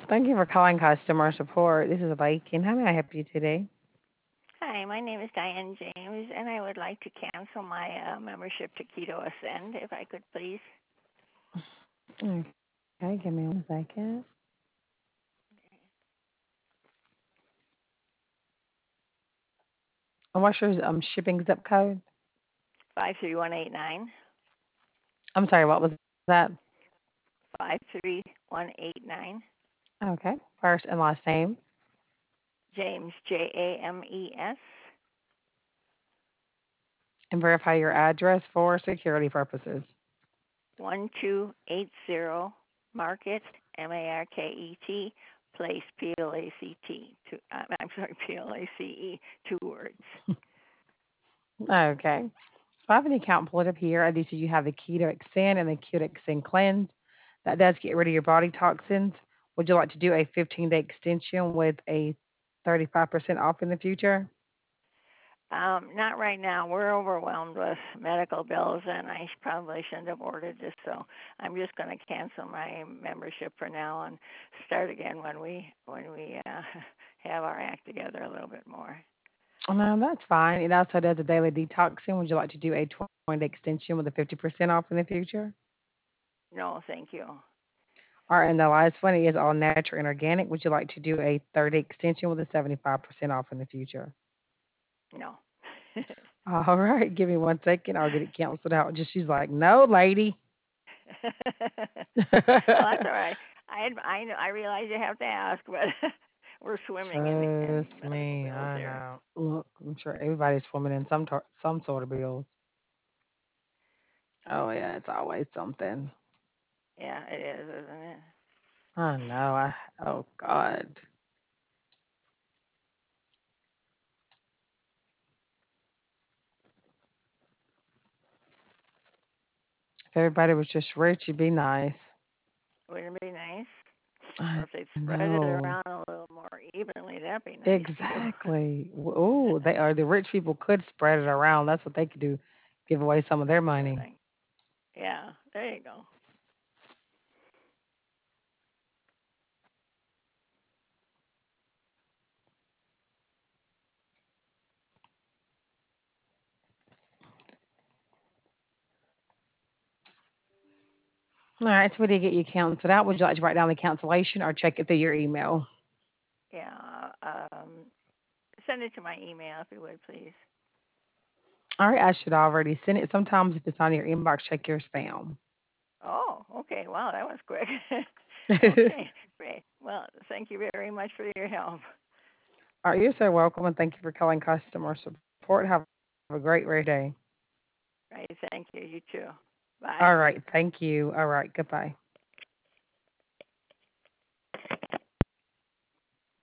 Thank you for calling customer support. This is Bacon. How may I help you today? Hi, my name is Diane James, and I would like to cancel my membership to Keto Ascend, if I could, please. Okay, give me 1 second. And what's your shipping zip code? 53189. I'm sorry, what was that? 53189. Okay, first and last name, James, James. and verify your address for security purposes. 1280 Market, Market, Place, I'm sorry, Place, 2 words. Okay. So I have an account pulled up here. I do see you have the Keto Extend and the Keto Extend Cleanse. That does get rid of your body toxins. Would you like to do a 15-day extension with a 35% off in the future? Not right now. We're overwhelmed with medical bills, and I probably shouldn't have ordered this. So I'm just going to cancel my membership for now and start again when we have our act together a little bit more. No, that's fine. It also does a daily detoxing. Would you like to do a 20-day extension with a 50% off in the future? No, thank you. All right, and the last one is all natural and organic. Would you like to do a 30 extension with a 75% off in the future? No. All right, give me 1 second. I'll get it canceled out. Just she's like, no, lady. Well, that's all right. I realize you have to ask, but we're swimming in Trust medical me, bills I here. know. Look, I'm sure everybody's swimming in some sort of bills. Oh yeah, it's always something. Yeah, it is, isn't it? I know. Oh God. If everybody was just rich, it'd be nice. Wouldn't it be nice? Or I if they'd spread it know. around a little more evenly, that'd be nice too. Exactly. Oh, they are the rich people could spread it around. That's what they could do. Give away some of their money. Everything. Yeah, there you go. All right, so we did get you canceled out. Would you like to write down the cancellation or check it through your email? Yeah. Send it to my email if you would, please. All right, I should already send it. Sometimes if it's on your inbox, check your spam. Oh, okay. Wow, that was quick. All Okay, great. Well, thank you very much for your help. right, you're so welcome, and thank you for calling customer support. Have a great rest of your day. Right, thank you. You too. Bye. All right, thank you. All right, goodbye.